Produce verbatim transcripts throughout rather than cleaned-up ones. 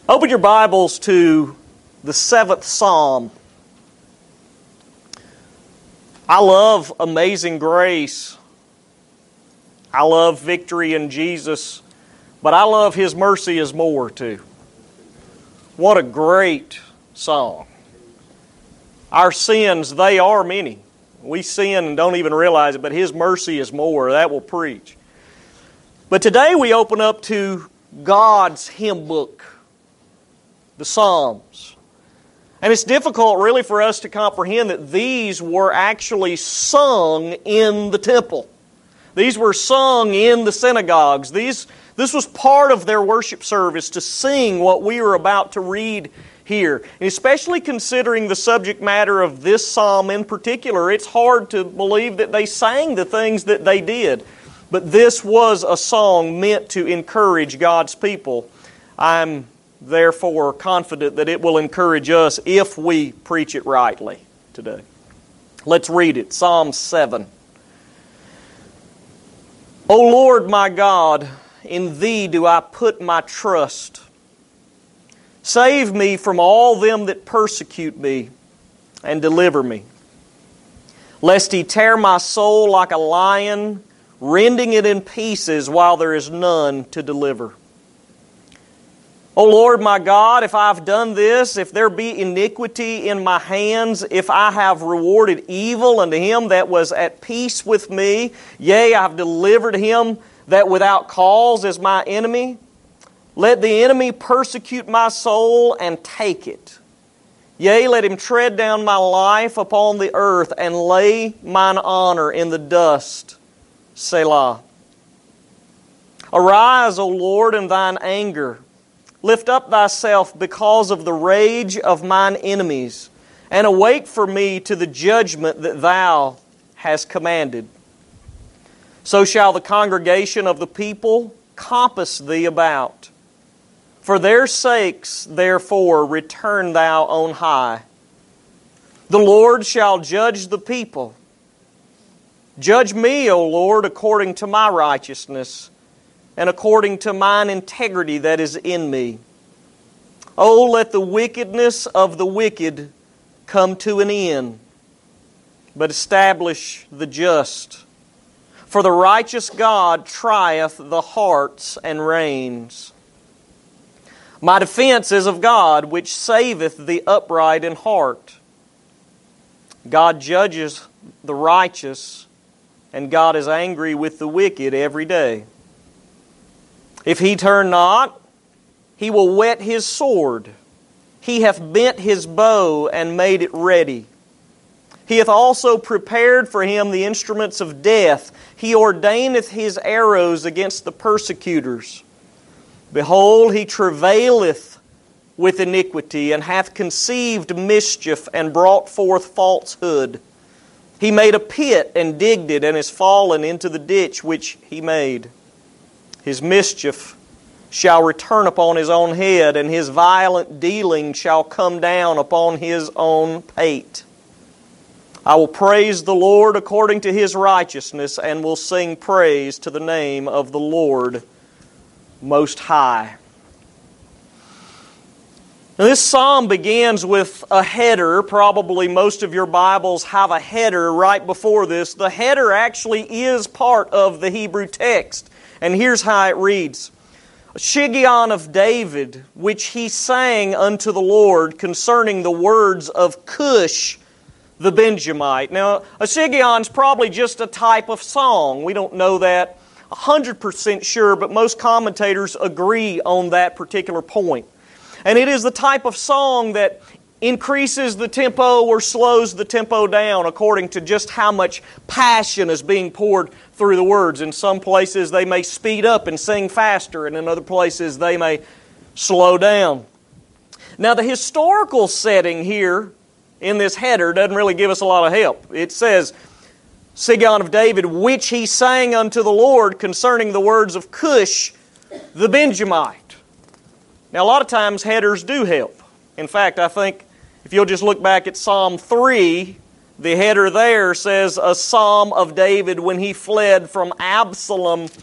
Open your Bibles to the seventh Psalm. I love Amazing Grace. I love Victory in Jesus. But I love His Mercy is More too. What a great song. Our sins, they are many. We sin and don't even realize it, but His mercy is more. That will preach. But today we open up to God's hymn book, the Psalms. And it's difficult really for us to comprehend that these were actually sung in the temple. These were sung in the synagogues. These, this was part of their worship service to sing what we are about to read here. And especially considering the subject matter of this psalm in particular, it's hard to believe that they sang the things that they did. But this was a song meant to encourage God's people. I'm therefore confident that it will encourage us if we preach it rightly today. Let's read it. Psalm seven. O Lord my God, in Thee do I put my trust. Save me from all them that persecute me, and deliver me. Lest He tear my soul like a lion, rending it in pieces while there is none to deliver. O Lord my God, if I have done this, if there be iniquity in my hands, if I have rewarded evil unto him that was at peace with me, yea, I have delivered him that without cause is my enemy, let the enemy persecute my soul and take it. Yea, let him tread down my life upon the earth and lay mine honor in the dust. Selah. Arise, O Lord, in Thine anger. Lift up Thyself because of the rage of mine enemies, and awake for me to the judgment that Thou hast commanded. So shall the congregation of the people compass Thee about. For their sakes, therefore, return Thou on high. The Lord shall judge the people. Judge me, O Lord, according to my righteousness, and according to mine integrity that is in me. O let the wickedness of the wicked come to an end, but establish the just. For the righteous God trieth the hearts and reins. My defense is of God, which saveth the upright in heart. God judges the righteous, and God is angry with the wicked every day. If he turn not, he will whet his sword. He hath bent his bow and made it ready. He hath also prepared for him the instruments of death. He ordaineth his arrows against the persecutors. Behold, he travaileth with iniquity, and hath conceived mischief, and brought forth falsehood. He made a pit, and digged it, and is fallen into the ditch which he made. His mischief shall return upon his own head, and his violent dealing shall come down upon his own pate. I will praise the Lord according to His righteousness, and will sing praise to the name of the Lord Most High. Now, this psalm begins with a header. Probably most of your Bibles have a header right before this. The header actually is part of the Hebrew text. And here's how it reads. A Shiggaion of David, which he sang unto the Lord concerning the words of Cush the Benjamite. Now, a Shiggaion is probably just a type of song. We don't know that one hundred percent sure, but most commentators agree on that particular point. And it is the type of song that increases the tempo or slows the tempo down according to just how much passion is being poured through the words. In some places they may speed up and sing faster, and in other places they may slow down. Now, the historical setting here in this header doesn't really give us a lot of help. It says, Shiggaion of David, which he sang unto the Lord concerning the words of Cush the Benjamite. Now, a lot of times headers do help. In fact, I think if you'll just look back at Psalm three, the header there says, a psalm of David when he fled from Absalom,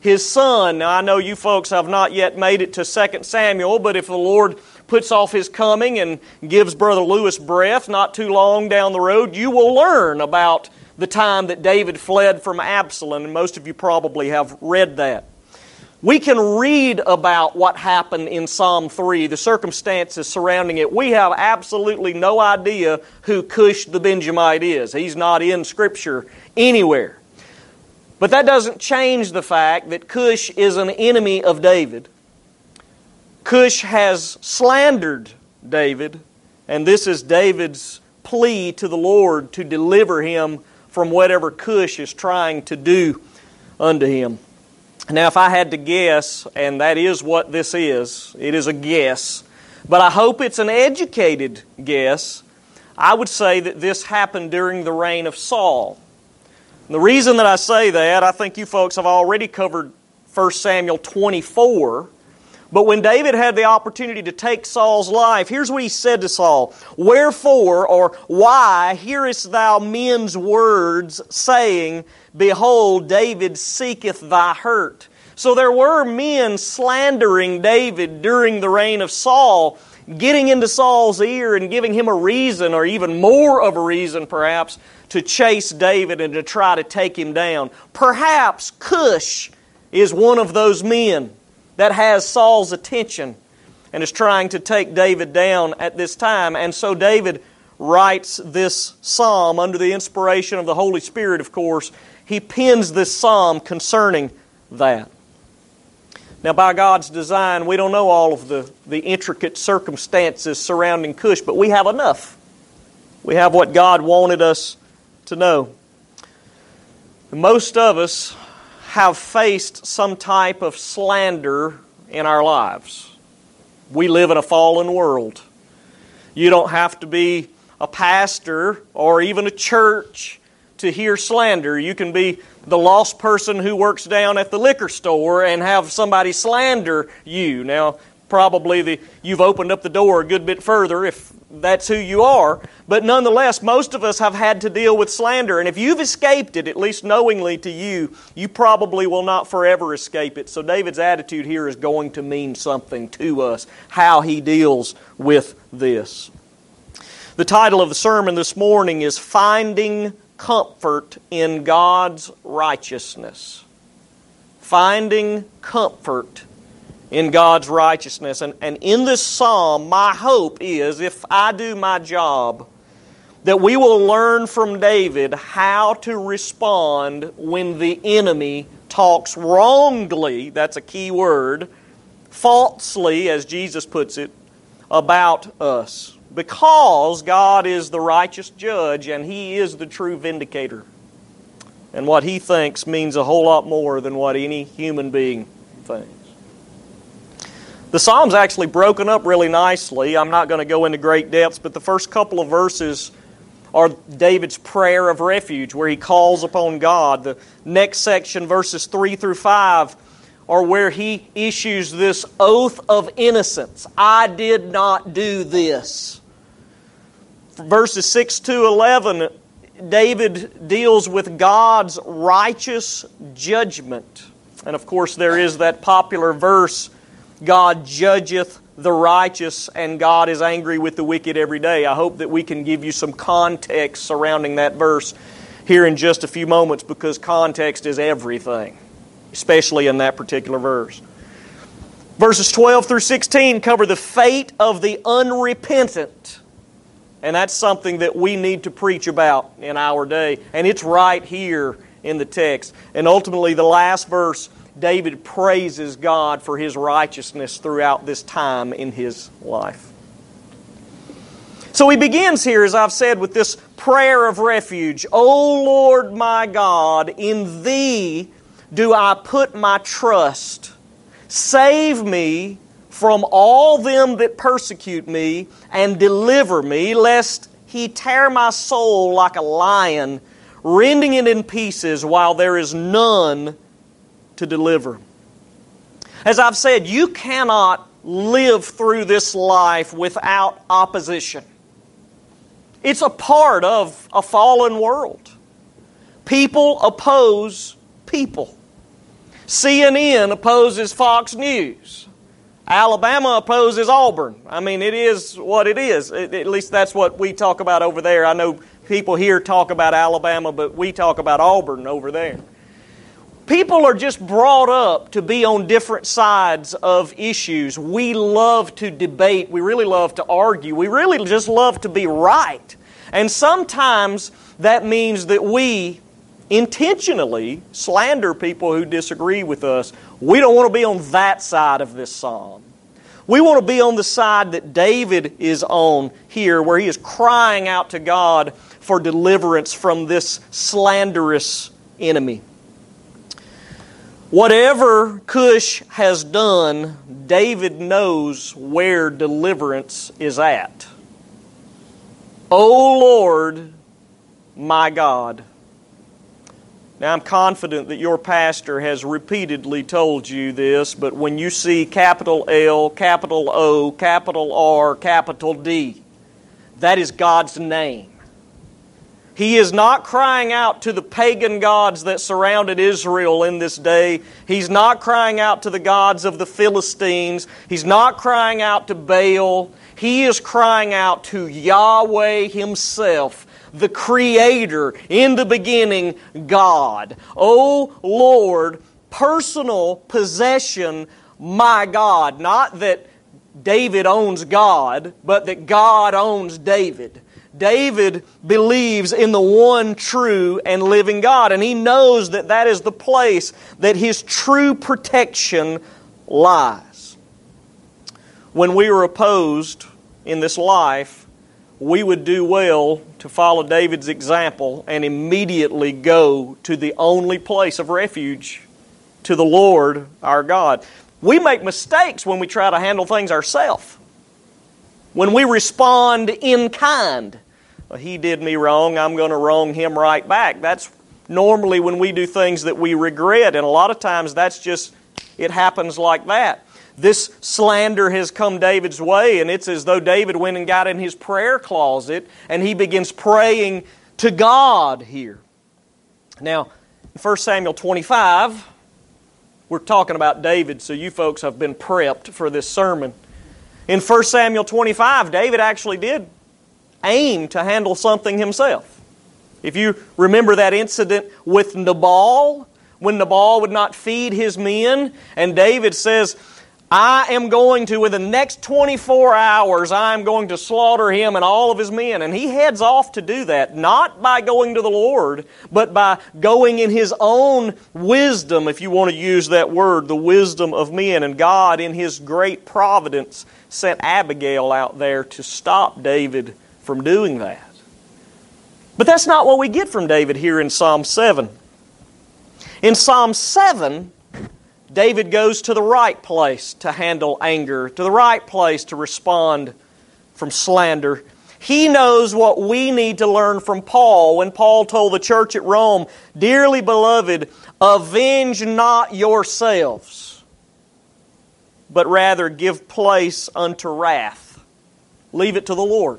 his son. Now I know you folks have not yet made it to Second Samuel, but if the Lord puts off His coming and gives Brother Lewis breath not too long down the road, you will learn about the time that David fled from Absalom, and most of you probably have read that. We can read about what happened in Psalm three, the circumstances surrounding it. We have absolutely no idea who Cush the Benjamite is. He's not in Scripture anywhere. But that doesn't change the fact that Cush is an enemy of David. Cush has slandered David, and this is David's plea to the Lord to deliver him from whatever Cush is trying to do unto him. Now, if I had to guess, and that is what this is, it is a guess, but I hope it's an educated guess, I would say that this happened during the reign of Saul. And the reason that I say that, I think you folks have already covered First Samuel twenty-four, but when David had the opportunity to take Saul's life, here's what he said to Saul, "Wherefore," or "Why hearest thou men's words, saying, Behold, David seeketh thy hurt." So there were men slandering David during the reign of Saul, getting into Saul's ear and giving him a reason, or even more of a reason perhaps, to chase David and to try to take him down. Perhaps Cush is one of those men that has Saul's attention and is trying to take David down at this time. And so David writes this psalm under the inspiration of the Holy Spirit, of course. He pens this psalm concerning that. Now, by God's design, we don't know all of the, the intricate circumstances surrounding Cush, but we have enough. We have what God wanted us to know. Most of us have faced some type of slander in our lives. We live in a fallen world. You don't have to be a pastor or even a church to hear slander. You can be the lost person who works down at the liquor store and have somebody slander you. Now, probably the, you've opened up the door a good bit further if that's who you are. But nonetheless, most of us have had to deal with slander. And if you've escaped it, at least knowingly to you, you probably will not forever escape it. So David's attitude here is going to mean something to us, how he deals with this. The title of the sermon this morning is Finding Comfort in God's Righteousness. Finding comfort in God's righteousness. And, and in this psalm, my hope is, if I do my job, that we will learn from David how to respond when the enemy talks wrongly, that's a key word, falsely, as Jesus puts it, about us. Because God is the righteous judge and He is the true vindicator. And what He thinks means a whole lot more than what any human being thinks. The psalm's actually broken up really nicely. I'm not going to go into great depths, but the first couple of verses are David's prayer of refuge, where he calls upon God. The next section, verses three through five, are where he issues this oath of innocence. I did not do this. Verses six to eleven, David deals with God's righteous judgment. And of course there is that popular verse, God judgeth the righteous and God is angry with the wicked every day. I hope that we can give you some context surrounding that verse here in just a few moments, because context is everything, especially in that particular verse. Verses twelve through sixteen cover the fate of the unrepentant. And that's something that we need to preach about in our day. And it's right here in the text. And ultimately, the last verse, David praises God for His righteousness throughout this time in his life. So he begins here, as I've said, with this prayer of refuge. O Lord my God, in Thee do I put my trust. Save me from all them that persecute me, and deliver me, lest He tear my soul like a lion, rending it in pieces while there is none to deliver. As I've said, you cannot live through this life without opposition. It's a part of a fallen world. People oppose people. C N N opposes Fox News. Alabama opposes Auburn. I mean, it is what it is. It, at least that's what we talk about over there. I know people here talk about Alabama, but we talk about Auburn over there. People are just brought up to be on different sides of issues. We love to debate. We really love to argue. We really just love to be right. And sometimes that means that we intentionally slander people who disagree with us. We don't want to be on that side of this psalm. We want to be on the side that David is on here, where he is crying out to God for deliverance from this slanderous enemy. Whatever Cush has done, David knows where deliverance is at. O Lord, my God. Now, I'm confident that your pastor has repeatedly told you this, but when you see capital L, capital O, capital R, capital D, that is God's name. He is not crying out to the pagan gods that surrounded Israel in this day. He's not crying out to the gods of the Philistines. He's not crying out to Baal. He is crying out to Yahweh Himself, the Creator, in the beginning, God. O Lord, personal possession, my God. Not that David owns God, but that God owns David. David believes in the one true and living God, and he knows that that is the place that his true protection lies. When we are opposed in this life, we would do well to follow David's example and immediately go to the only place of refuge, to the Lord our God. We make mistakes when we try to handle things ourselves. When we respond in kind. Well, he did me wrong, I'm going to wrong him right back. That's normally when we do things that we regret, and a lot of times that's just, it happens like that. This slander has come David's way, and it's as though David went and got in his prayer closet, and he begins praying to God here. Now, in First Samuel twenty-five, we're talking about David, so you folks have been prepped for this sermon. In First Samuel twenty-five, David actually did aim to handle something himself. If you remember that incident with Nabal, when Nabal would not feed his men, and David says, I am going to, in the next twenty-four hours, I am going to slaughter him and all of his men. And he heads off to do that, not by going to the Lord, but by going in his own wisdom, if you want to use that word, the wisdom of men. And God, in His great providence, sent Abigail out there to stop David from doing that. But that's not what we get from David here in Psalm seven. In Psalm seven, David goes to the right place to handle anger, to the right place to respond from slander. He knows what we need to learn from Paul when Paul told the church at Rome, Dearly beloved, avenge not yourselves, but rather give place unto wrath. Leave it to the Lord.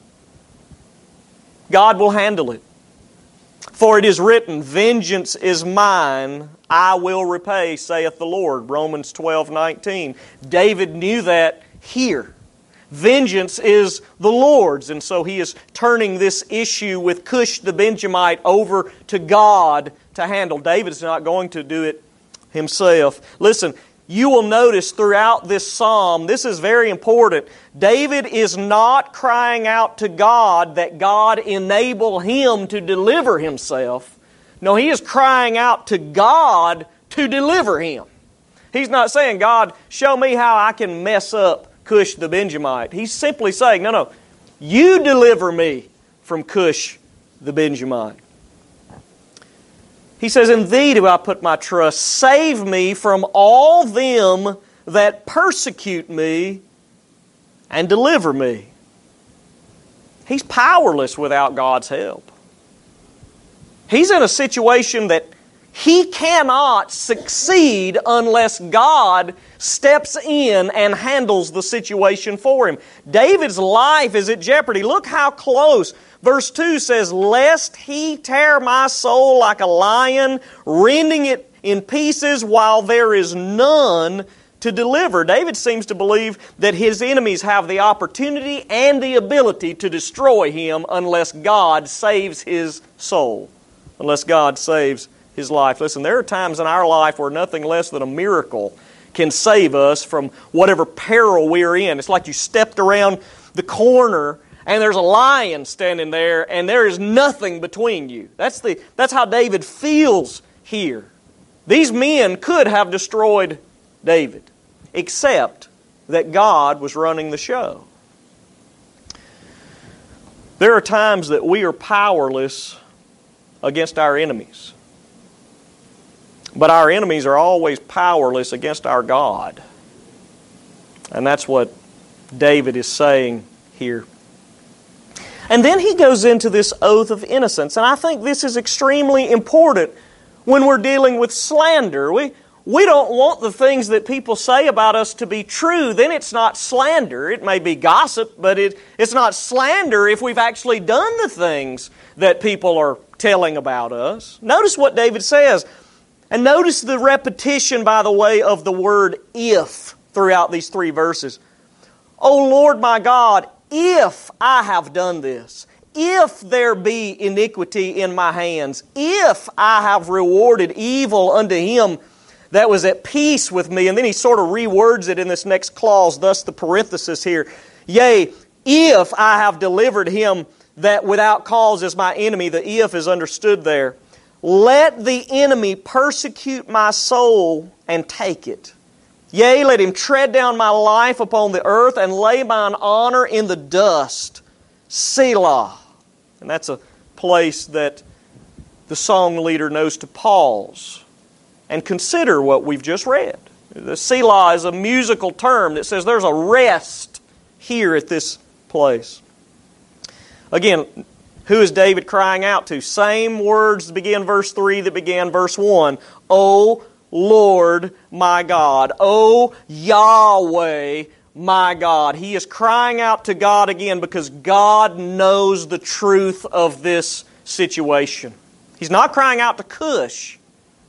God will handle it. For it is written, Vengeance is mine, I will repay, saith the Lord. Romans twelve nineteen. David knew that here. Vengeance is the Lord's, and so he is turning this issue with Cush the Benjamite over to God to handle. David's not going to do it himself. Listen, you will notice throughout this psalm, this is very important, David is not crying out to God that God enable him to deliver himself. No, he is crying out to God to deliver him. He's not saying, God, show me how I can mess up Cush the Benjamite. He's simply saying, no, no, you deliver me from Cush the Benjamite. He says, In Thee do I put my trust. Save me from all them that persecute me and deliver me. He's powerless without God's help. He's in a situation that he cannot succeed unless God steps in and handles the situation for him. David's life is at jeopardy. Look how close. Verse two says, Lest he tear my soul like a lion, rending it in pieces while there is none to deliver. David seems to believe that his enemies have the opportunity and the ability to destroy him unless God saves his soul, unless God saves his life. Listen, there are times in our life where nothing less than a miracle can save us from whatever peril we're in. It's like you stepped around the corner and there's a lion standing there and there is nothing between you. That's the that's how David feels here. These men could have destroyed David, except that God was running the show. There are times that we are powerless against our enemies. But our enemies are always powerless against our God. And that's what David is saying here. And then he goes into this oath of innocence. And I think this is extremely important when we're dealing with slander. We, we don't want the things that people say about us to be true. Then it's not slander. It may be gossip, but it, it's not slander if we've actually done the things that people are telling about us. Notice what David says. And notice the repetition, by the way, of the word if throughout these three verses. O Lord my God, if I have done this, if there be iniquity in my hands, if I have rewarded evil unto him that was at peace with me. And then he sort of rewords it in this next clause, thus the parenthesis here. Yea, if I have delivered him that without cause is my enemy, the if is understood there. Let the enemy persecute my soul and take it. Yea, let him tread down my life upon the earth and lay mine honor in the dust. Selah. And that's a place that the song leader knows to pause and consider what we've just read. The Selah is a musical term that says there's a rest here at this place. Again, who is David crying out to? Same words that begin verse three that began verse one. O Lord my God. O Yahweh my God. He is crying out to God again because God knows the truth of this situation. He's not crying out to Cush.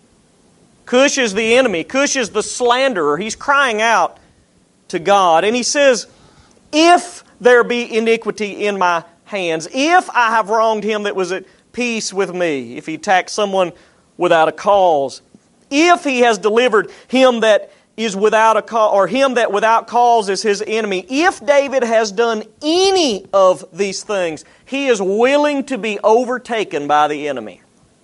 Cush is the enemy. Cush is the slanderer. He's crying out to God. And he says, if there be iniquity in my hands, if I have wronged him that was at peace with me, if he attacked someone without a cause, if he has delivered him that is without a cause, or him that without cause is his enemy, if David has done any of these things, he is willing to be overtaken by the enemy.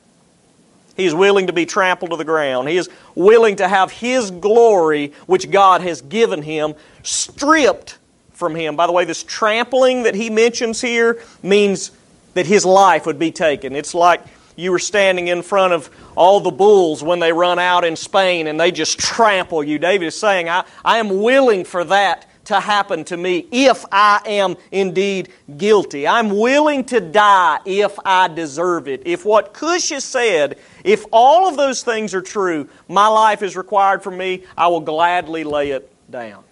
He is willing to be trampled to the ground. He is willing to have his glory, which God has given him, stripped from him. By the way, this trampling that he mentions here means that his life would be taken. It's like you were standing in front of all the bulls when they run out in Spain and they just trample you. David is saying, I, I am willing for that to happen to me if I am indeed guilty. I'm willing to die if I deserve it. If what Cush has said, if all of those things are true, my life is required from me, I will gladly lay it down.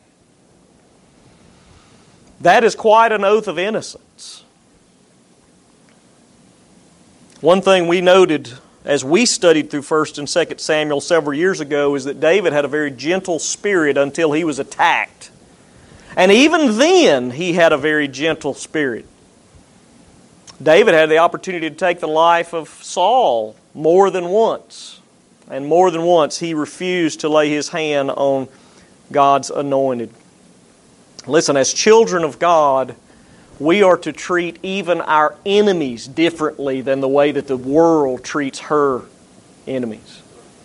That is quite an oath of innocence. One thing we noted as we studied through First and Second Samuel several years ago is that David had a very gentle spirit until he was attacked. And even then, he had a very gentle spirit. David had the opportunity to take the life of Saul more than once. And more than once, he refused to lay his hand on God's anointed. Listen, as children of God, we are to treat even our enemies differently than the way that the world treats her enemies.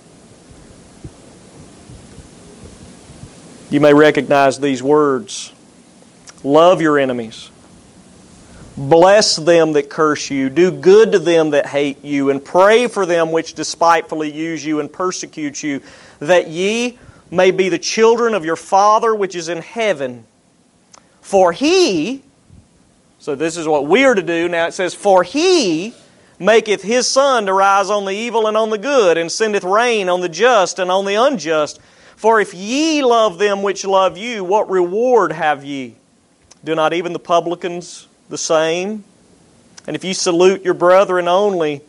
You may recognize these words. Love your enemies. Bless them that curse you. Do good to them that hate you. And pray for them which despitefully use you and persecute you, that ye may be the children of your Father which is in heaven. For He, so this is what we are to do. Now it says, for He maketh His sun to rise on the evil and on the good, and sendeth rain on the just and on the unjust. For if ye love them which love you, what reward have ye? Do not even the publicans the same? And if ye salute your brethren only,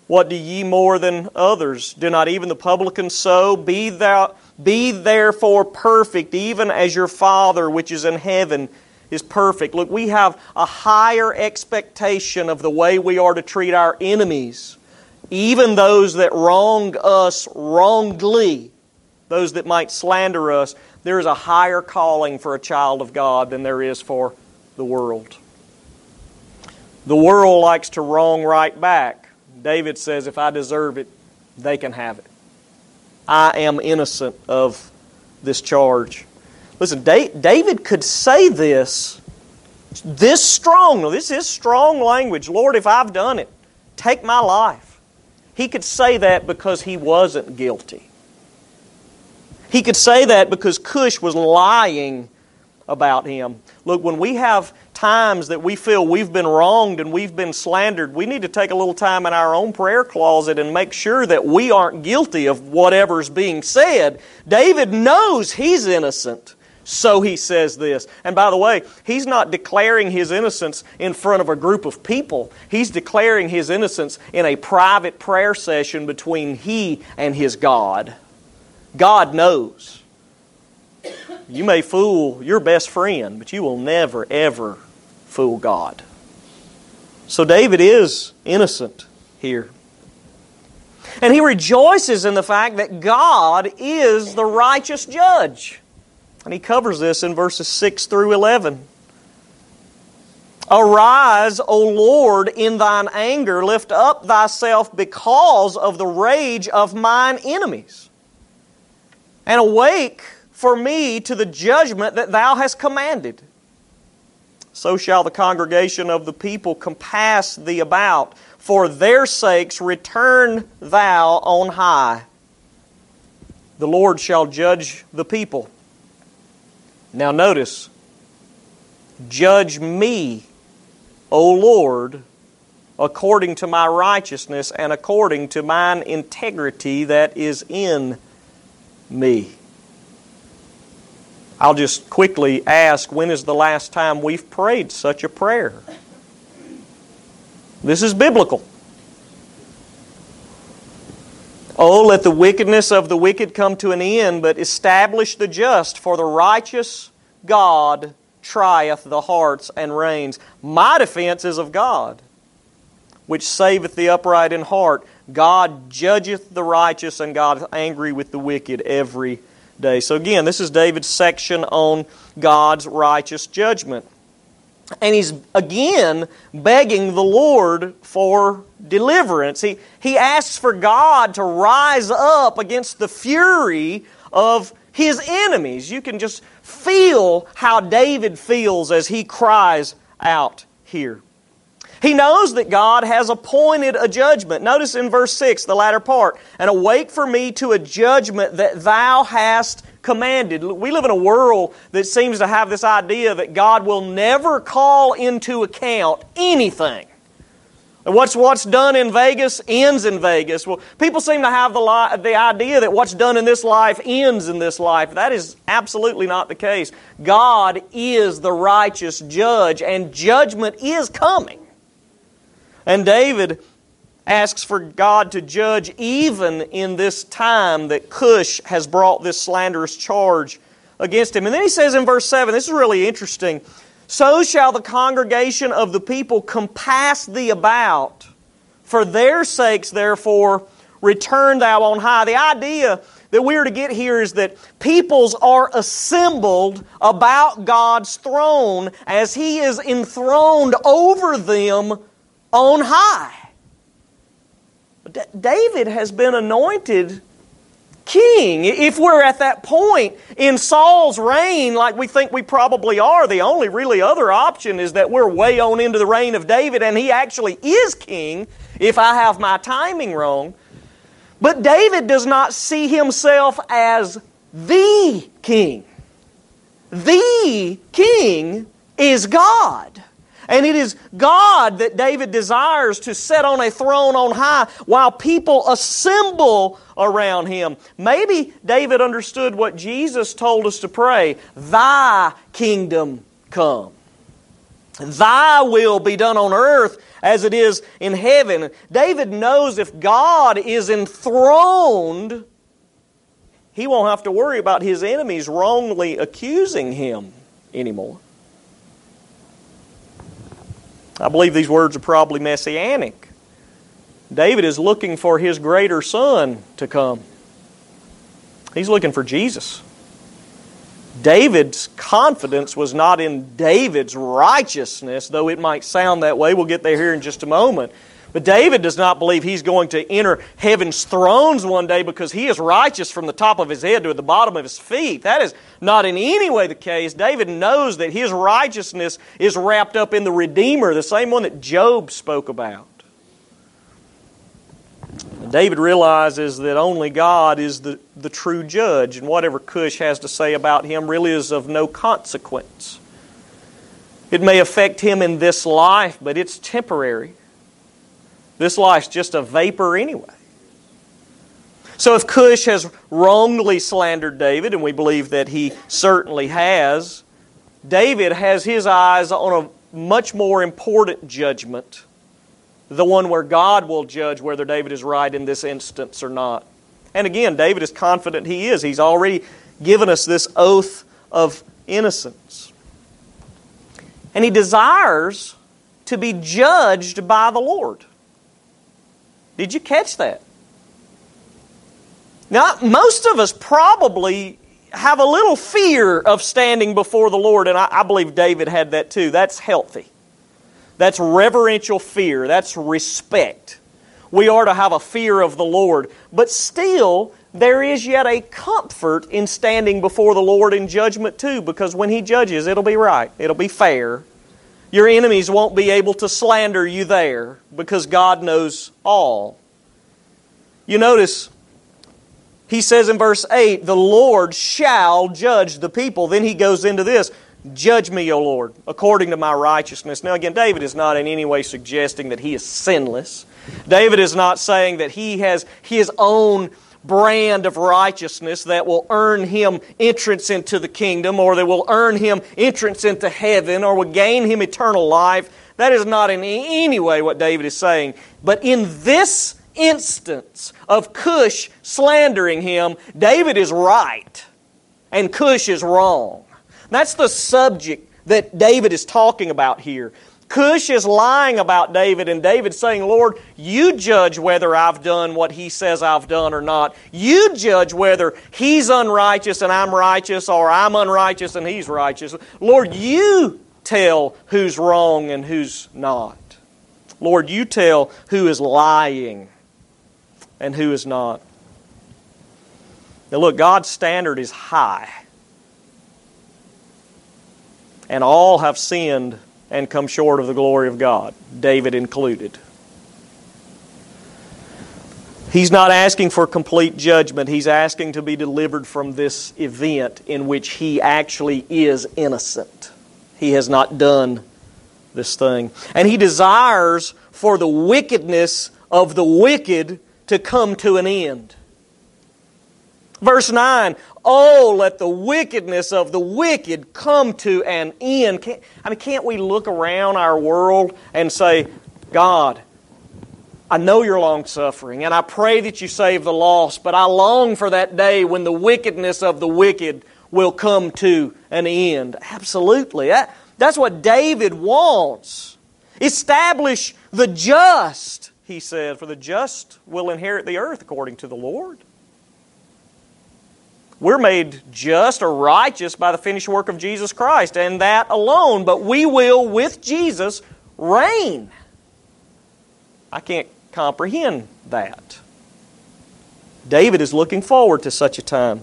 What do ye more than others? Do not even the publicans so? Be thou, be therefore perfect, even as your Father which is in heaven is perfect. Look, we have a higher expectation of the way we are to treat our enemies, even those that wrong us wrongly, those that might slander us. There is a higher calling for a child of God than there is for the world. The world likes to wrong right back. David says, if I deserve it, they can have it. I am innocent of this charge. Listen, David could say this, this strong. This is strong language. Lord, if I've done it, take my life. He could say that because he wasn't guilty. He could say that because Cush was lying about him. Look, when we have times that we feel we've been wronged and we've been slandered, we need to take a little time in our own prayer closet and make sure that we aren't guilty of whatever's being said. David knows he's innocent, so he says this. And by the way, he's not declaring his innocence in front of a group of people. He's declaring his innocence in a private prayer session between he and his God. God knows. You may fool your best friend, but you will never, ever fool God. So David is innocent here. And he rejoices in the fact that God is the righteous judge. And he covers this in verses six through eleven. Arise, O Lord, in thine anger, lift up thyself because of the rage of mine enemies. And awake for me to the judgment that thou hast commanded. So shall the congregation of the people compass thee about. For their sakes return thou on high. The Lord shall judge the people. Now notice, judge me, O Lord, according to my righteousness and according to mine integrity that is in me. I'll just quickly ask, when is the last time we've prayed such a prayer? This is biblical. Oh, let the wickedness of the wicked come to an end, but establish the just, for the righteous God trieth the hearts and reins. My defense is of God, which saveth the upright in heart. God judgeth the righteous, and God is angry with the wicked every day. So again, this is David's section on God's righteous judgment. And he's again begging the Lord for deliverance. He, he asks for God to rise up against the fury of his enemies. You can just feel how David feels as he cries out here. He knows that God has appointed a judgment. Notice in verse six, the latter part. And awake for me to a judgment that thou hast commanded. We live in a world that seems to have this idea that God will never call into account anything. What's, what's done in Vegas ends in Vegas. Well, people seem to have the, li- the idea that what's done in this life ends in this life. That is absolutely not the case. God is the righteous judge, and judgment is coming. And David asks for God to judge even in this time that Cush has brought this slanderous charge against him. And then he says in verse seven, this is really interesting, so shall the congregation of the people compass thee about. For their sakes, therefore, return thou on high. The idea that we are to get here is that peoples are assembled about God's throne as He is enthroned over them on high. D- David has been anointed king. If we're at that point in Saul's reign, like we think we probably are, the only really other option is that we're way on into the reign of David and he actually is king, if I have my timing wrong. But David does not see himself as the king. The king is God. And it is God that David desires to set on a throne on high while people assemble around Him. Maybe David understood what Jesus told us to pray, Thy kingdom come. Thy will be done on earth as it is in heaven. David knows if God is enthroned, he won't have to worry about his enemies wrongly accusing him anymore. I believe these words are probably messianic. David is looking for his greater son to come. He's looking for Jesus. David's confidence was not in David's righteousness, though it might sound that way. We'll get there here in just a moment. But David does not believe he's going to enter heaven's thrones one day because he is righteous from the top of his head to the bottom of his feet. That is not in any way the case. David knows that his righteousness is wrapped up in the Redeemer, the same one that Job spoke about. David realizes that only God is the, the true judge, and whatever Cush has to say about him really is of no consequence. It may affect him in this life, but it's temporary. This life's just a vapor anyway. So if Cush has wrongly slandered David, and we believe that he certainly has, David has his eyes on a much more important judgment, the one where God will judge whether David is right in this instance or not. And again, David is confident he is. He's already given us this oath of innocence. And he desires to be judged by the Lord. Did you catch that? Now, most of us probably have a little fear of standing before the Lord, and I, I believe David had that too. That's healthy. That's reverential fear. That's respect. We are to have a fear of the Lord. But still, there is yet a comfort in standing before the Lord in judgment too, because when He judges, it'll be right. It'll be fair. Your enemies won't be able to slander you there because God knows all. You notice, He says in verse eight, the Lord shall judge the people. Then He goes into this, judge me, O Lord, according to my righteousness. Now again, David is not in any way suggesting that he is sinless. David is not saying that he has his own brand of righteousness that will earn him entrance into the kingdom, or that will earn him entrance into heaven, or will gain him eternal life. That is not in any way what David is saying. But in this instance of Cush slandering him, David is right and Cush is wrong. That's the subject that David is talking about here. Cush is lying about David, and David's saying, Lord, you judge whether I've done what he says I've done or not. You judge whether he's unrighteous and I'm righteous, or I'm unrighteous and he's righteous. Lord, you tell who's wrong and who's not. Lord, you tell who is lying and who is not. Now look, God's standard is high. And all have sinned and come short of the glory of God, David included. He's not asking for complete judgment. He's asking to be delivered from this event in which he actually is innocent. He has not done this thing. And he desires for the wickedness of the wicked to come to an end. Verse nine, oh, let the wickedness of the wicked come to an end. Can't, I mean, can't we look around our world and say, God, I know you're long-suffering, and I pray that you save the lost, but I long for that day when the wickedness of the wicked will come to an end. Absolutely. That, that's what David wants. Establish the just, he said, for the just will inherit the earth according to the Lord. We're made just or righteous by the finished work of Jesus Christ, and that alone. But we will, with Jesus, reign. I can't comprehend that. David is looking forward to such a time.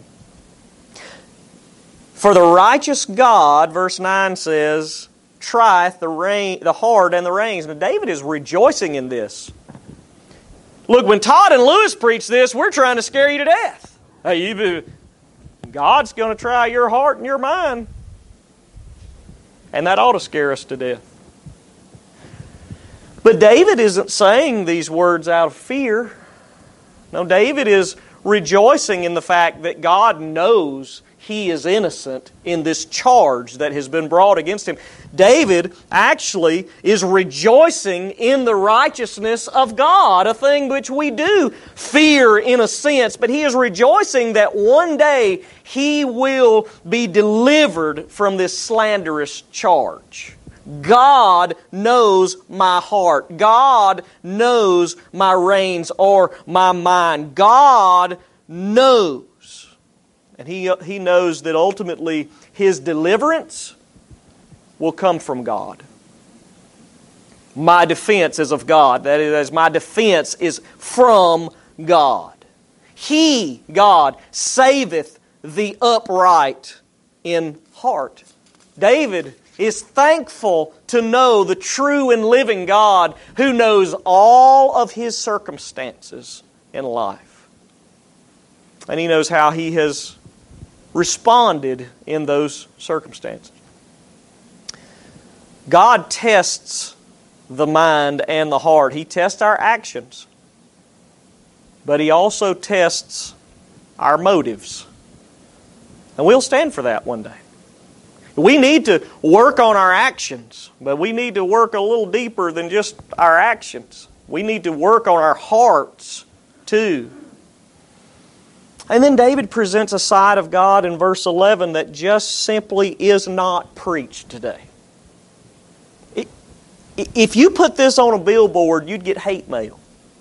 For the righteous God, verse nine says, trieth the, rein, the heart and the reins. Now David is rejoicing in this. Look, when Todd and Lewis preach this, we're trying to scare you to death. Hey, you... God's going to try your heart and your mind. And that ought to scare us to death. But David isn't saying these words out of fear. No, David is rejoicing in the fact that God knows he is innocent in this charge that has been brought against him. David actually is rejoicing in the righteousness of God, a thing which we do fear in a sense, but he is rejoicing that one day he will be delivered from this slanderous charge. God knows my heart. God knows my reins or my mind. God knows. And he, he knows that ultimately his deliverance will come from God. My defense is of God. That is, my defense is from God. He, God, saveth the upright in heart. David is thankful to know the true and living God who knows all of his circumstances in life. And he knows how he has responded in those circumstances. God tests the mind and the heart. He tests our actions. But He also tests our motives. And we'll stand for that one day. We need to work on our actions, but we need to work a little deeper than just our actions. We need to work on our hearts too. And then David presents a side of God in verse eleven that just simply is not preached today. If you put this on a billboard, you'd get hate mail.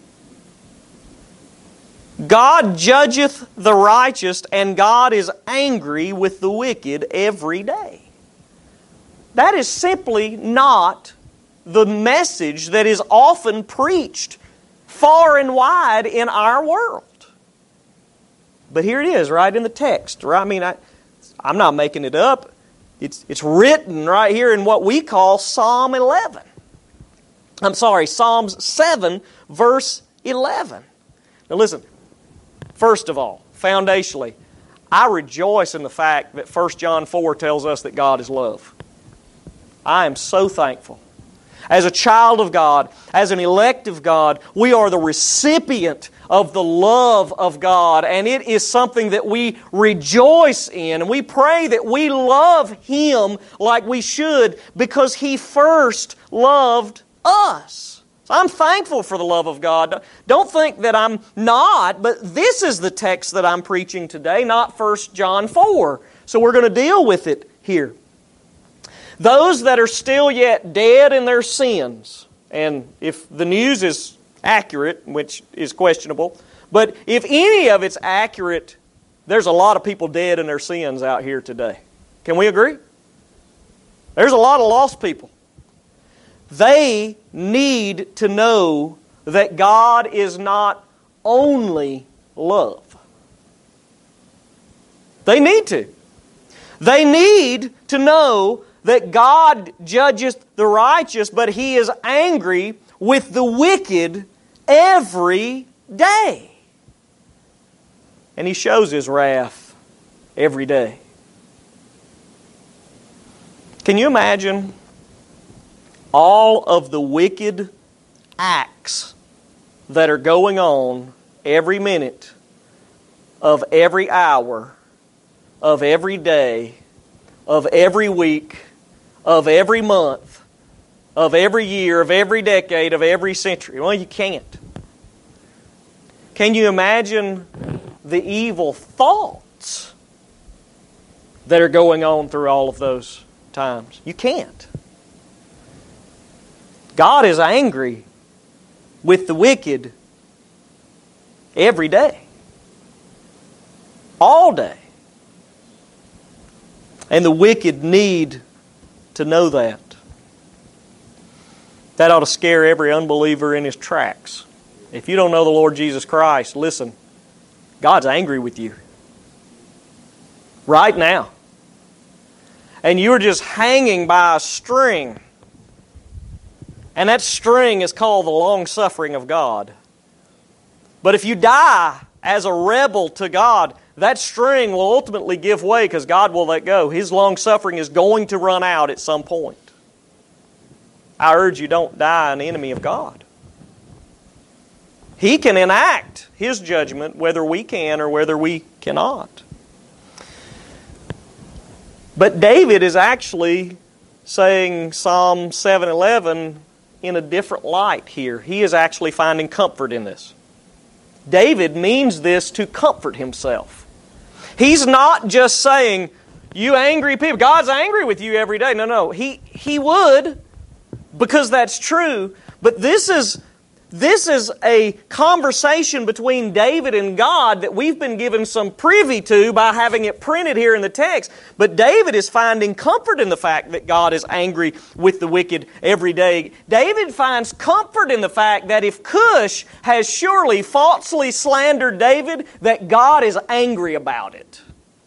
God judgeth the righteous, and God is angry with the wicked every day. That is simply not the message that is often preached far and wide in our world. But here it is, right in the text. Right? I mean, I, I'm not making it up. It's, it's written right here in what we call Psalm eleven. I'm sorry, Psalms seven, verse eleven. Now listen, first of all, foundationally, I rejoice in the fact that First John four tells us that God is love. I am so thankful. As a child of God, as an elect of God, we are the recipient of the love of God, and it is something that we rejoice in. And we pray that we love Him like we should because He first loved us. So I'm thankful for the love of God. Don't think that I'm not, but this is the text that I'm preaching today, not First John four. So we're going to deal with it here. Those that are still yet dead in their sins, and if the news is accurate, which is questionable, but if any of it's accurate, there's a lot of people dead in their sins out here today. Can we agree? There's a lot of lost people. They need to know that God is not only love. They need to. They need to know that God judgeth the righteous, but He is angry with the wicked every day. And He shows His wrath every day. Can you imagine all of the wicked acts that are going on every minute of every hour, of every day, of every week, of every month, of every year, of every decade, of every century? Well, you can't. Can you imagine the evil thoughts that are going on through all of those times? You can't. God is angry with the wicked every day. All day. And the wicked need to know that. That ought to scare every unbeliever in his tracks. If you don't know the Lord Jesus Christ, listen, God's angry with you. Right now. And you're just hanging by a string. And that string is called the long-suffering of God. But if you die as a rebel to God, that string will ultimately give way because God will let go. His long-suffering is going to run out at some point. I urge you, don't die an enemy of God. He can enact His judgment whether we can or whether we cannot. But David is actually saying Psalm seven eleven in a different light here. He is actually finding comfort in this. David means this to comfort himself. He's not just saying, you angry people, God's angry with you every day. No, no. He, he would, because that's true. But this is, this is a conversation between David and God that we've been given some privy to by having it printed here in the text. But David is finding comfort in the fact that God is angry with the wicked every day. David finds comfort in the fact that if Cush has surely falsely slandered David, that God is angry about it.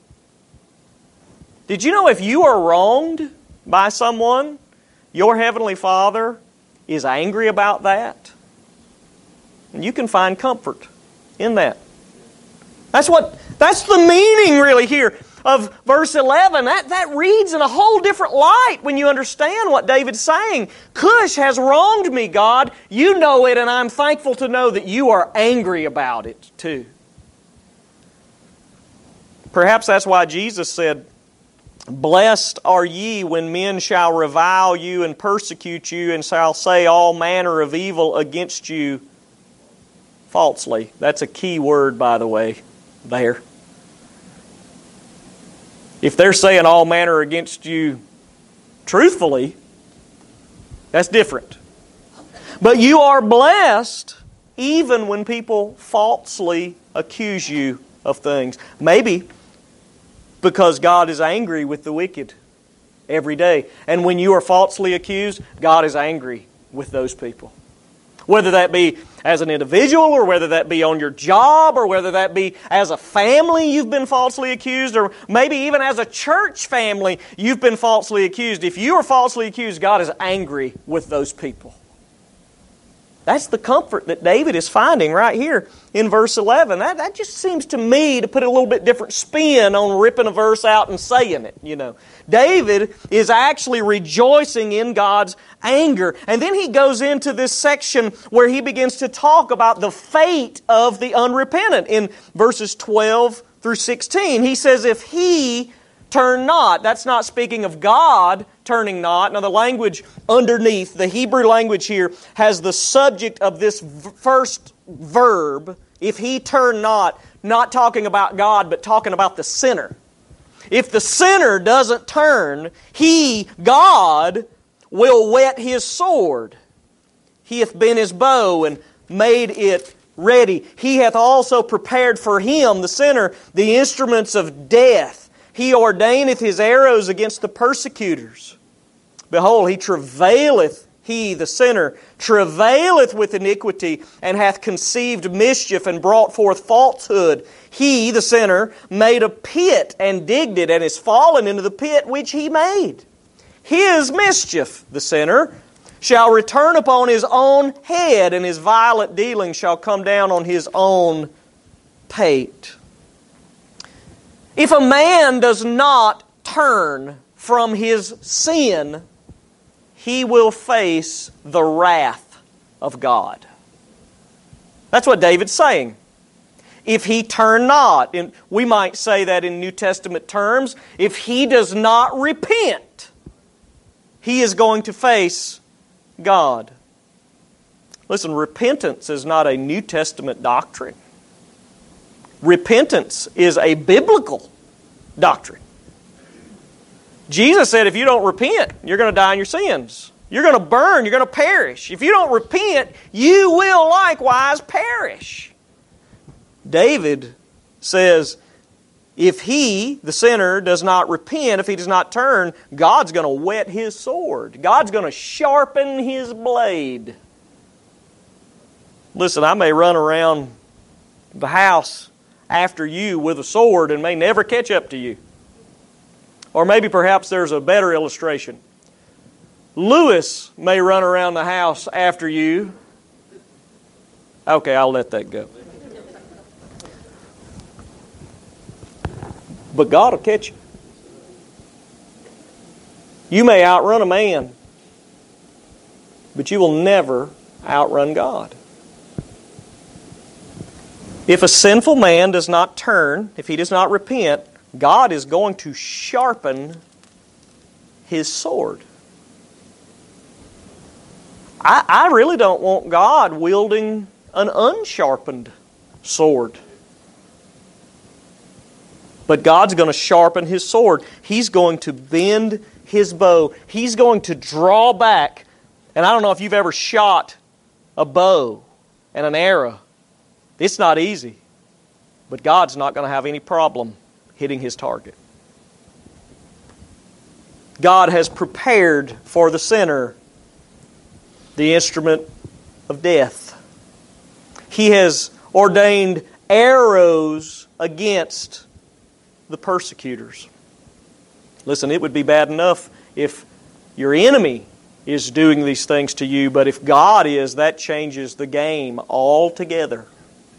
Did you know if you are wronged by someone, your Heavenly Father is angry about that? And you can find comfort in that. That's what, that's the meaning really here of verse eleven. That, that reads in a whole different light when you understand what David's saying. Cush has wronged me, God. You know it, and I'm thankful to know that you are angry about it too. Perhaps that's why Jesus said, blessed are ye when men shall revile you and persecute you and shall say all manner of evil against you falsely. That's a key word, by the way, there. If they're saying all manner against you truthfully, that's different. But you are blessed even when people falsely accuse you of things. Maybe because God is angry with the wicked every day. And when you are falsely accused, God is angry with those people. Whether that be as an individual, or whether that be on your job, or whether that be as a family you've been falsely accused, or maybe even as a church family you've been falsely accused. If you are falsely accused, God is angry with those people. That's the comfort that David is finding right here in verse eleven. That, that just seems to me to put a little bit different spin on ripping a verse out and saying it, you know. David is actually rejoicing in God's anger. And then he goes into this section where he begins to talk about the fate of the unrepentant. In verses twelve through sixteen, he says, if he turn not. That's not speaking of God turning not. Now the language underneath, the Hebrew language here, has the subject of this v- first verb, if he turn not, not talking about God, but talking about the sinner. If the sinner doesn't turn, he, God, will whet his sword. He hath bent his bow and made it ready. He hath also prepared for him, the sinner, the instruments of death. He ordaineth his arrows against the persecutors. Behold, he travaileth, he, the sinner, travaileth with iniquity, and hath conceived mischief, and brought forth falsehood. He, the sinner, made a pit, and digged it, and is fallen into the pit which he made. His mischief, the sinner, shall return upon his own head, and his violent dealing shall come down on his own pate. If a man does not turn from his sin, he will face the wrath of God. That's what David's saying. If he turn not, and we might say that in New Testament terms, if he does not repent, he is going to face God. Listen, repentance is not a New Testament doctrine. Repentance is a biblical doctrine. Jesus said if you don't repent, you're going to die in your sins. You're going to burn, you're going to perish. If you don't repent, you will likewise perish. David says, if he, the sinner, does not repent, if he does not turn, God's going to whet his sword. God's going to sharpen his blade. Listen, I may run around the house after you with a sword and may never catch up to you. Or maybe perhaps there's a better illustration. Lewis may run around the house after you. Okay, I'll let that go. But God will catch you. You may outrun a man, but you will never outrun God. If a sinful man does not turn, if he does not repent, God is going to sharpen His sword. I, I really don't want God wielding an unsharpened sword. But God's going to sharpen His sword. He's going to bend His bow. He's going to draw back. And I don't know if you've ever shot a bow and an arrow. It's not easy. But God's not going to have any problem hitting His target. God has prepared for the sinner the instrument of death. He has ordained arrows against the persecutors. Listen, it would be bad enough if your enemy is doing these things to you, but if God is, that changes the game altogether.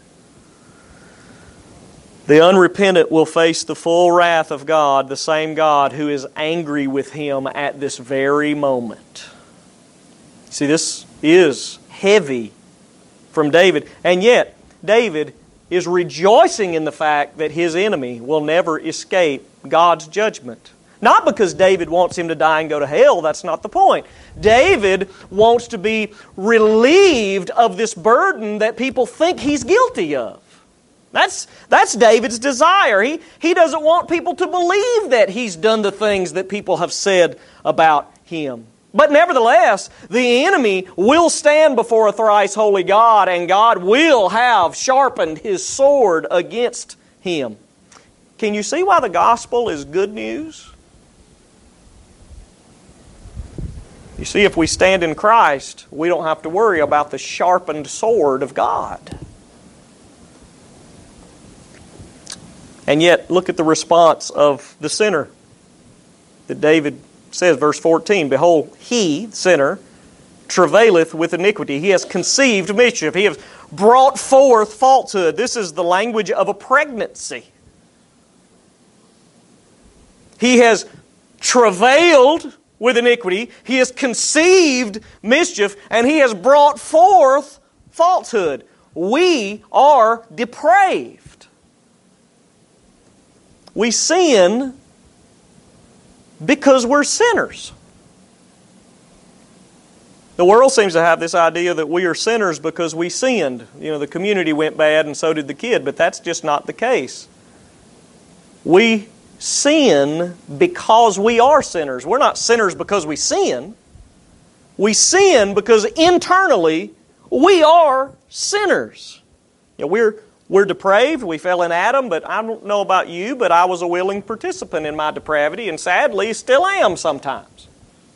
The unrepentant will face the full wrath of God, the same God who is angry with him at this very moment. See, this is heavy from David, and yet David is rejoicing in the fact that his enemy will never escape God's judgment. Not because David wants him to die and go to hell, that's not the point. David wants to be relieved of this burden that people think he's guilty of. That's, that's David's desire. He, he doesn't want people to believe that he's done the things that people have said about him. But nevertheless, the enemy will stand before a thrice holy God, and God will have sharpened His sword against him. Can you see why the gospel is good news? You see, if we stand in Christ, we don't have to worry about the sharpened sword of God. And yet, look at the response of the sinner that David says, verse fourteen, "Behold, he, the sinner, travaileth with iniquity. He has conceived mischief. He has brought forth falsehood." This is the language of a pregnancy. He has travailed with iniquity. He has conceived mischief, and he has brought forth falsehood. We are depraved. We sin because we're sinners. The world seems to have this idea that we are sinners because we sinned. You know, the community went bad and so did the kid, but that's just not the case. We sin because we are sinners. We're not sinners because we sin. We sin because internally we are sinners. You know, we're We're depraved. We fell in Adam, but I don't know about you, but I was a willing participant in my depravity, and sadly still am sometimes.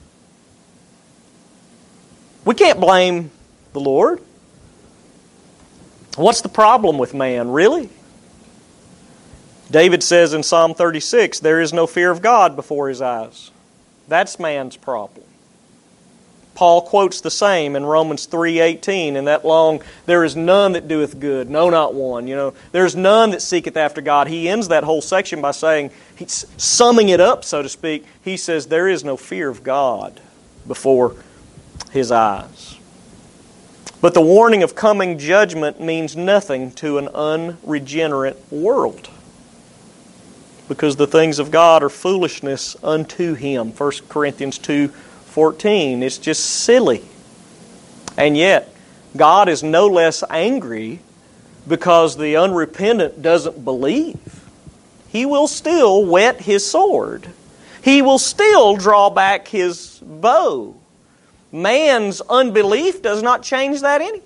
We can't blame the Lord. What's the problem with man, really? David says in Psalm thirty-six, "There is no fear of God before His eyes." That's man's problem. Paul quotes the same in Romans three eighteen, in that long, "There is none that doeth good, no, not one." You know, there's none that seeketh after God. He ends that whole section by saying, he's summing it up, so to speak. He says, there is no fear of God before His eyes. But the warning of coming judgment means nothing to an unregenerate world, because the things of God are foolishness unto him. First Corinthians two fourteen. It's just silly. And yet, God is no less angry because the unrepentant doesn't believe. He will still whet His sword. He will still draw back His bow. Man's unbelief does not change that any.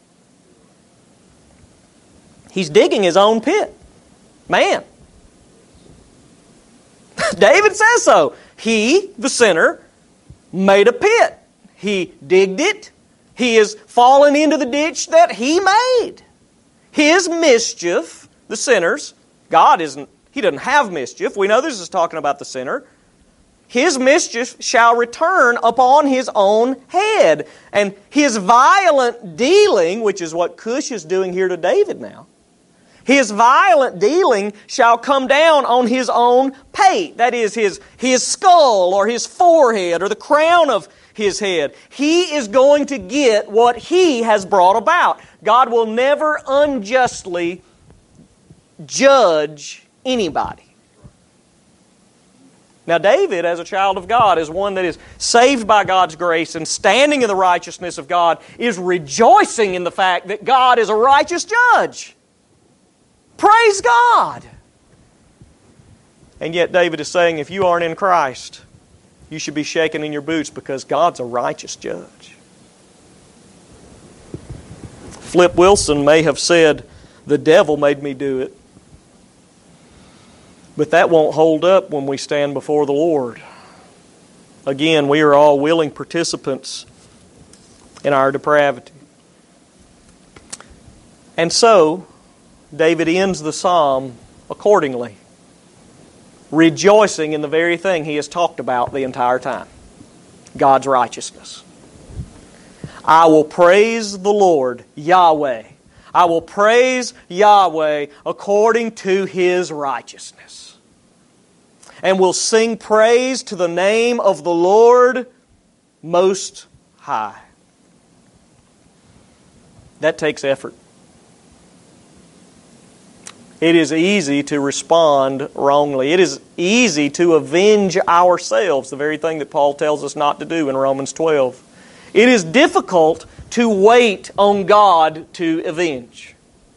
He's digging his own pit. Man. David says so. He, the sinner, made a pit. He digged it. He has fallen into the ditch that he made. His mischief, the sinner's, God isn't, He doesn't have mischief. We know this is talking about the sinner. His mischief shall return upon his own head. And his violent dealing, which is what Cush is doing here to David now, his violent dealing shall come down on his own pate. That is his, his skull or his forehead or the crown of his head. He is going to get what he has brought about. God will never unjustly judge anybody. Now David, as a child of God, as one that is saved by God's grace and standing in the righteousness of God, is rejoicing in the fact that God is a righteous judge. Praise God! And yet David is saying, if you aren't in Christ, you should be shaken in your boots because God's a righteous judge. Flip Wilson may have said, the devil made me do it. But that won't hold up when we stand before the Lord. Again, we are all willing participants in our depravity. And so, David ends the psalm accordingly, rejoicing in the very thing he has talked about the entire time, God's righteousness. I will praise the Lord, Yahweh. I will praise Yahweh according to His righteousness. And will sing praise to the name of the Lord Most High. That takes effort. It is easy to respond wrongly. It is easy to avenge ourselves, the very thing that Paul tells us not to do in Romans twelve. It is difficult to wait on God to avenge.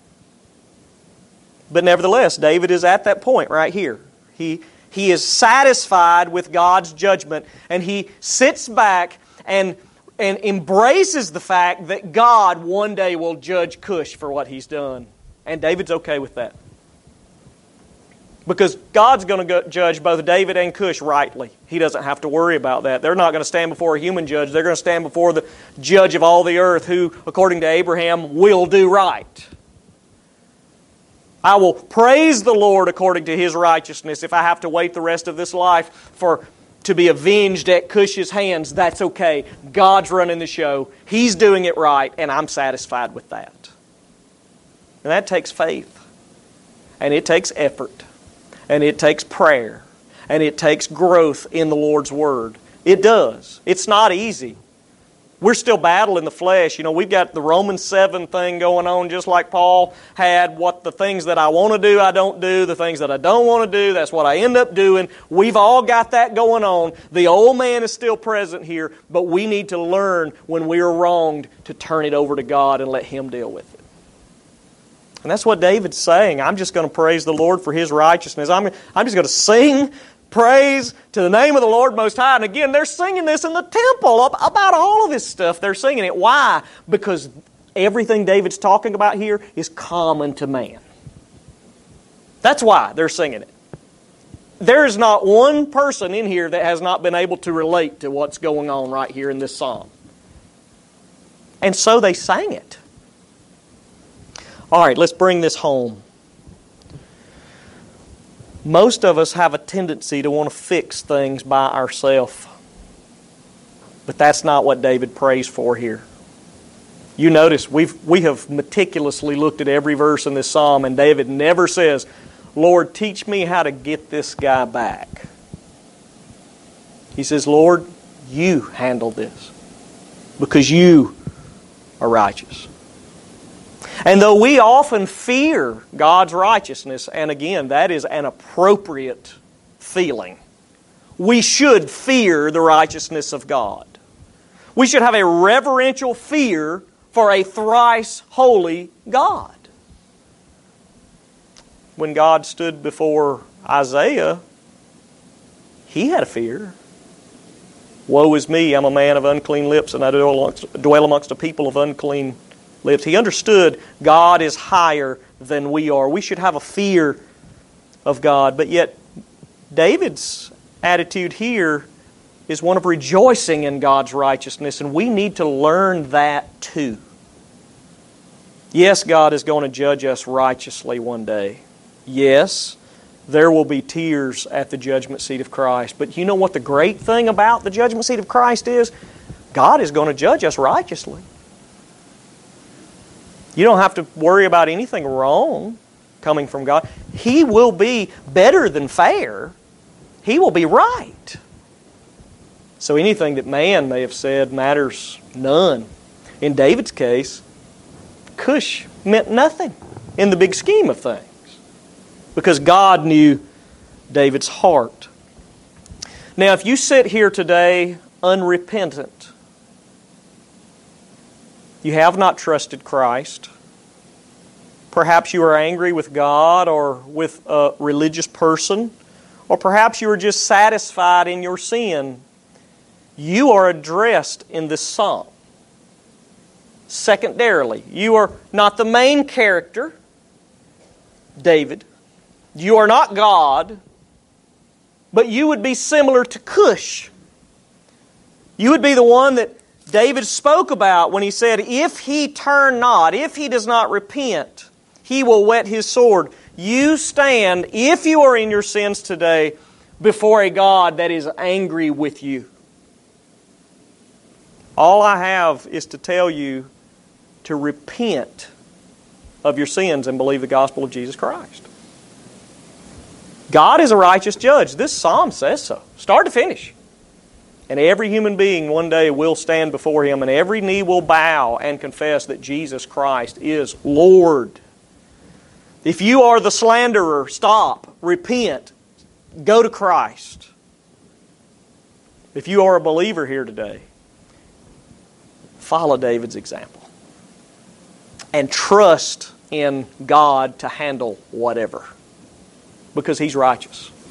But nevertheless, David is at that point right here. He, he is satisfied with God's judgment, and he sits back and, and embraces the fact that God one day will judge Cush for what he's done. And David's okay with that. Because God's going to judge both David and Cush rightly. He doesn't have to worry about that. They're not going to stand before a human judge. They're going to stand before the judge of all the earth who, according to Abraham, will do right. I will praise the Lord according to His righteousness. If I have to wait the rest of this life for to be avenged at Cush's hands, that's okay. God's running the show. He's doing it right, and I'm satisfied with that. And that takes faith. And it takes effort. And it takes prayer. And it takes growth in the Lord's Word. It does. It's not easy. We're still battling the flesh. You know, we've got the Romans seven thing going on just like Paul had. What the things that I want to do, I don't do. The things that I don't want to do, that's what I end up doing. We've all got that going on. The old man is still present here, but we need to learn when we are wronged to turn it over to God and let Him deal with it. And that's what David's saying. I'm just going to praise the Lord for His righteousness. I'm, I'm just going to sing praise to the name of the Lord Most High. And again, they're singing this in the temple about all of this stuff. They're singing it. Why? Because everything David's talking about here is common to man. That's why they're singing it. There's not one person in here that has not been able to relate to what's going on right here in this psalm. And so they sang it. All right, let's bring this home. Most of us have a tendency to want to fix things by ourselves. But that's not what David prays for here. You notice we've, we have meticulously looked at every verse in this psalm, and David never says, Lord, teach me how to get this guy back. He says, Lord, You handle this because You are righteous. And though we often fear God's righteousness, and again, that is an appropriate feeling, we should fear the righteousness of God. We should have a reverential fear for a thrice holy God. When God stood before Isaiah, he had a fear. Woe is me, I'm a man of unclean lips, and I dwell amongst, dwell amongst a people of unclean lips. He understood God is higher than we are. We should have a fear of God. But yet, David's attitude here is one of rejoicing in God's righteousness, and we need to learn that too. Yes, God is going to judge us righteously one day. Yes, there will be tears at the judgment seat of Christ. But you know what the great thing about the judgment seat of Christ is? God is going to judge us righteously. You don't have to worry about anything wrong coming from God. He will be better than fair. He will be right. So anything that man may have said matters none. In David's case, Cush meant nothing in the big scheme of things, because God knew David's heart. Now, if you sit here today unrepentant, you have not trusted Christ, perhaps you are angry with God or with a religious person, or perhaps you are just satisfied in your sin, you are addressed in this psalm. Secondarily, you are not the main character, David. You are not God, but you would be similar to Cush. You would be the one that David spoke about when he said, if he turn not, if he does not repent, he will whet his sword. You stand, if you are in your sins today, before a God that is angry with you. All I have is to tell you to repent of your sins and believe the gospel of Jesus Christ. God is a righteous judge. This psalm says so, start to finish. And every human being one day will stand before Him, and every knee will bow and confess that Jesus Christ is Lord. If you are the slanderer, stop, repent, go to Christ. If you are a believer here today, follow David's example and trust in God to handle whatever, because He's righteous.